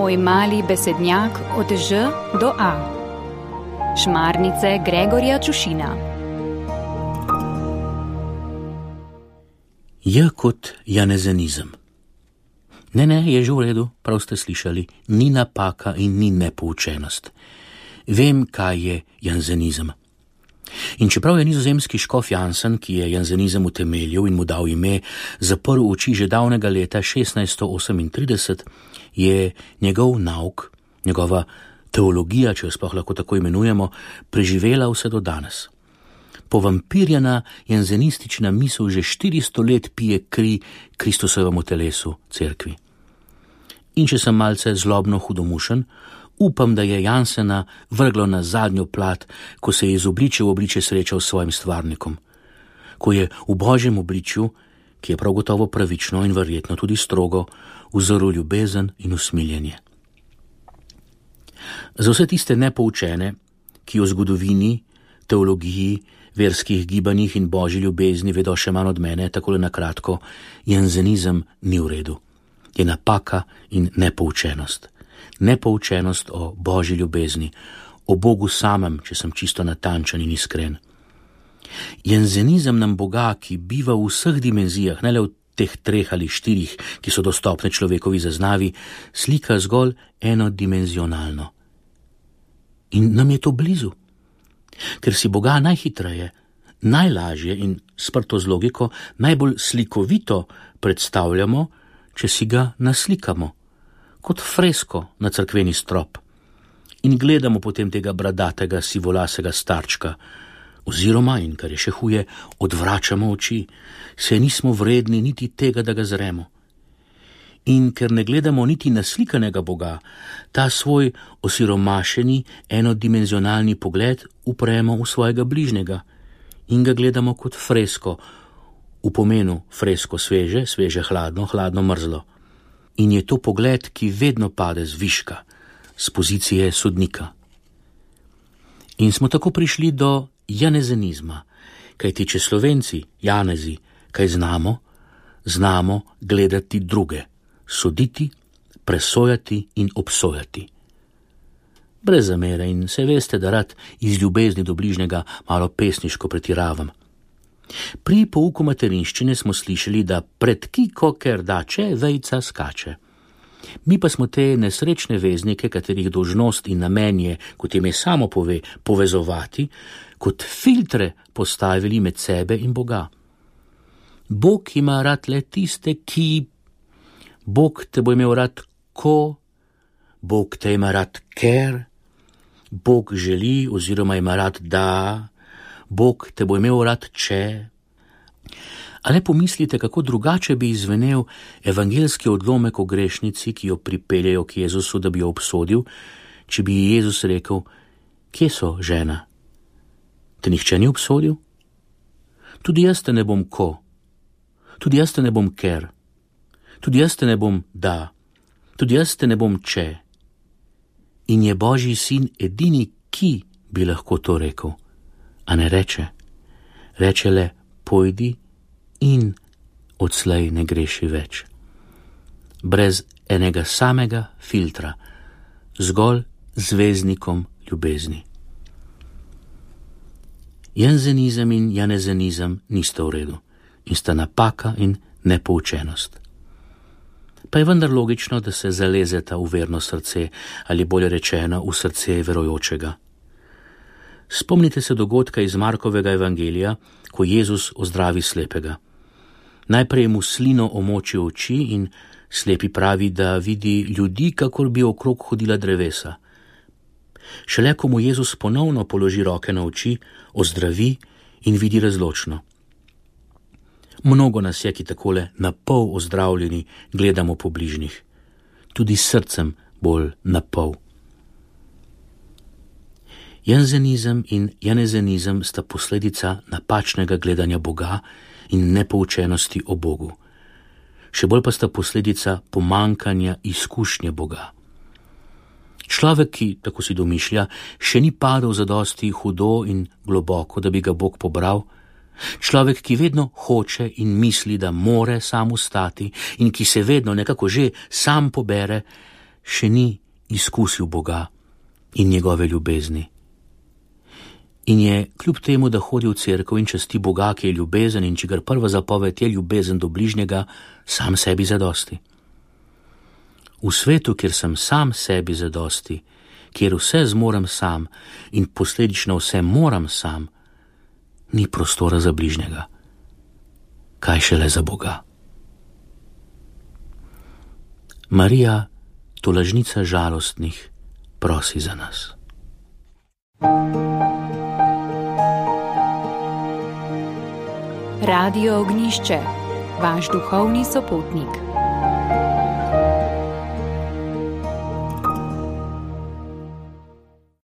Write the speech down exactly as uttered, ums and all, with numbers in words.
Tvoj mali besednjak od Ž do A. Šmarnice Gregorja Čušina. J kot janezenizem. Ne, ne, je že v redu, prav ste slišali, ni napaka in ni nepoučenost. Vem, kaj je jansenizem. In čeprav je nizozemski škof Jansen, ki je jansenizem utemeljil in mu dal ime, zaprl oči že davnega leta šestnajststo osemintrideset, je njegov nauk, njegova teologija, če jo sploh lahko tako imenujemo, preživela vse do danes. Povampirjena jansenistična misel že štiristo let pije kri Kristusovemu telesu, cerkvi. In če sem malce zlobno hudomušen, upam, da je Jansena vrglo na zadnjo plat, ko se je iz obličja v obličje srečal s svojim stvarnikom. Ko je v Božjem obličju, ki je prav gotovo pravično in verjetno tudi strogo, uzrl ljubezen in usmiljenje. Za vse tiste nepoučene, ki o zgodovini, teologiji, verskih gibanjih in božji ljubezni vedo še manj od mene, takole na kratko, jansenizem ni v redu. Je napaka in nepoučenost. Nepoučenost o božji ljubezni, o Bogu samem, če sem čisto natančen in iskren. Jansenizem nam Boga, ki biva v vseh dimenzijah, ne le v teh treh ali štirih, ki so dostopne človekovi zaznavi, slika zgolj enodimenzionalno. In nam je to blizu. Ker si Boga najhitreje, najlažje in sprto z logiko najbolj slikovito predstavljamo, če si ga naslikamo, kot fresko na cerkveni strop. In gledamo potem tega bradatega sivolasega starčka, oziroma, in kar je še huje, odvračamo oči, se nismo vredni niti tega, da ga zremo. In ker ne gledamo niti naslikanega Boga, ta svoj osiromašeni, enodimenzionalni pogled upremo v svojega bližnjega in ga gledamo kot fresko, v pomenu fresko sveže, sveže hladno, hladno mrzlo. In je to pogled, ki vedno pade z viška, z pozicije sodnika. In smo tako prišli do janezenizma, kajti če Slovenci, Janezi, kaj znamo, znamo gledati druge, soditi, presojati in obsojati. Brez zamere in se veste, da rad iz ljubezni do bližnjega malo pesniško pretiravam. Pri pouku materinščine smo slišali, da pred kiko ker dače, vejca skače. Mi pa smo te nesrečne veznike, katerih dolžnost in namen je, kot ime samo pove, povezovati, kot filtre postavili med sebe in Boga. Bog ima rad le tiste, ki Bog te bo imel rad ko, Bog te ima rad ker, Bog želi oziroma ima rad da, Bog te bo imel rad če. A le pomislite, kako drugače bi izvenel evangeljski odlomek o grešnici, ki jo pripeljejo k Jezusu, da bi jo obsodil, če bi Jezus rekel: kje so, žena? Te nihče ni obsodil? Tudi jaz te ne bom ko, tudi jaz te ne bom ker. Tudi jaz te ne bom da, tudi jaz te ne bom če. In je Božji sin edini, ki bi lahko to rekel. A ne reče. Reče le: pojdi in odslej ne greši več. Brez enega samega filtra, zgolj zvezdnikom ljubezni. Jansenizem in janezenizem nista v redu in sta napaka in nepoučenost. Pa je vendar logično, da se zalezeta v verno srce, ali bolje rečeno v srce verujočega. Spomnite se dogodka iz Markovega evangelija, ko Jezus ozdravi slepega. Najprej mu slino omoči oči in slepi pravi, da vidi ljudi, kakor bi okrog hodila drevesa. Šele ko mu Jezus ponovno položi roke na oči, ozdravi in vidi razločno. Mnogo nas je, ki takole na pol ozdravljeni gledamo po bližnjih, tudi s srcem bolj na pol. Jansenizem in janezenizem sta posledica napačnega gledanja Boga in nepoučenosti o Bogu. Še bolj pa sta posledica pomankanja izkušnje Boga. Človek, ki, tako si domišlja, še ni padel zadosti hudo in globoko, da bi ga Bog pobral, človek, ki vedno hoče in misli, da more sam ustati in ki se vedno nekako že sam pobere, še ni izkusil Boga in njegove ljubezni. In je kljub temu, da hodi v cerkev in časti Boga, ki je ljubezen in čigar prva zapoved je ljubezen do bližnjega, sam sebi zadosti. V svetu, kjer sem sam sebi zadosti, kjer vse zmorem sam in posledično vse moram sam, ni prostora za bližnjega. Kaj šele za Boga. Marija, tolažnica žalostnih, prosi za nas. Radio Ognišče, vaš duhovni sopotnik.